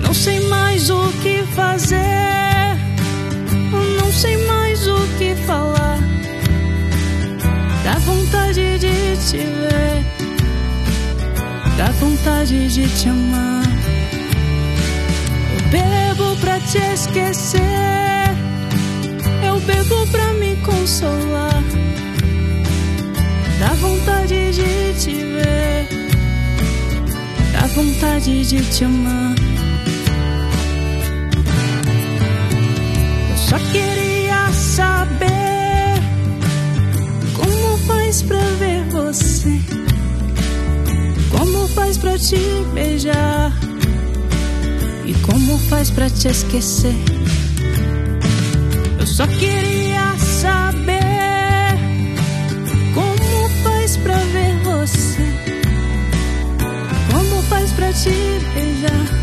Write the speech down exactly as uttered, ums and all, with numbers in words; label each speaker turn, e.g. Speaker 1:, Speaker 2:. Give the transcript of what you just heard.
Speaker 1: Não sei mais o que fazer, não sei mais o que falar. Dá vontade de te ver, dá vontade de te amar. Eu bebo pra te esquecer, eu bebo pra me consolar. Dá vontade de te ver, dá vontade de te amar. Eu só queria saber como faz pra ver você, como faz pra te beijar e como faz pra te esquecer. Eu só queria saber como faz pra ver você, como faz pra te beijar